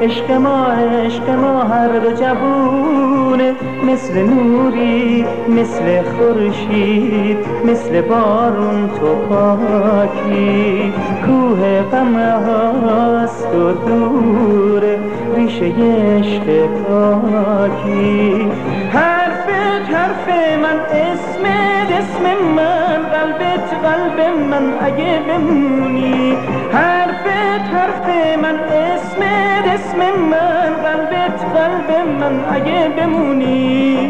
عشق ما هر دو جوونه، مثل نوری مثل خورشید، مثل بارون تو پاکی. کوه غم هاست و دوره ریشه عشق پاکی. حرف من اسم من، قلب من اگه بمونی. حرف من اسم من، قلب من اگه بمونی.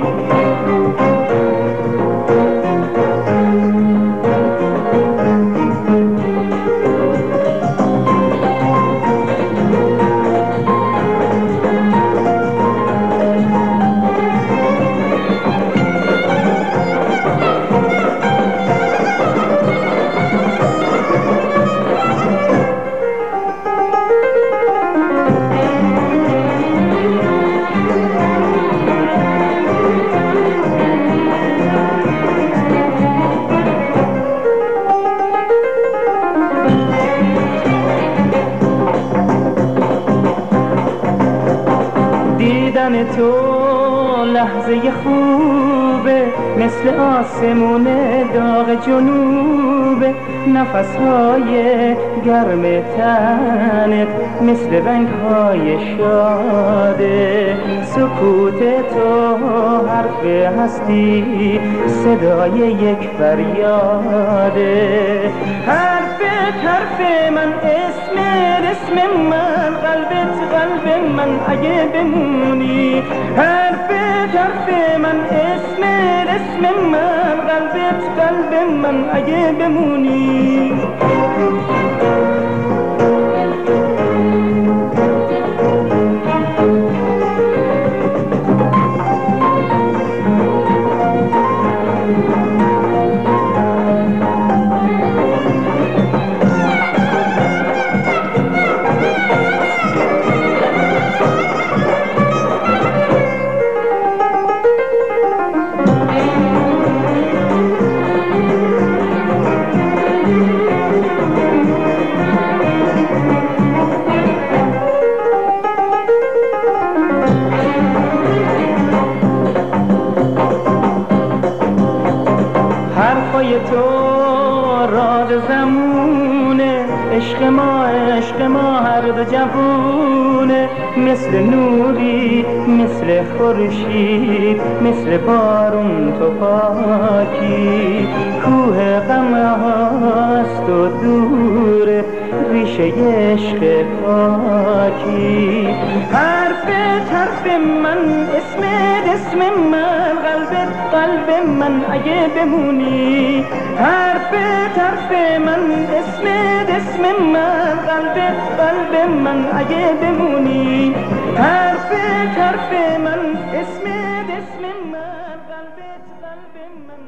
دیدن تو لحظه خوبه، مثل آسمون داغ جنوبه. نفسهای گرم تنت مثل رنگهای شاده. سکوت تو حرف هستی، صدای یک فریاده. حرف من اسم من، قلب من اگه بمونی. حرف من اسم من، قلب من اگه بمونی. حرفای تو راز زمونه، عشق ما هر دو جوونه. مثل نوری مثل خورشید، مثل بارون تو پاکی. کوه غم هاست و دوره ریشه عشق پاکی. حرف من اسم من، قلب من اگه بمونی. حرف من اسم من، قلب من اگه بمونی. حرف من اسم من، قلب من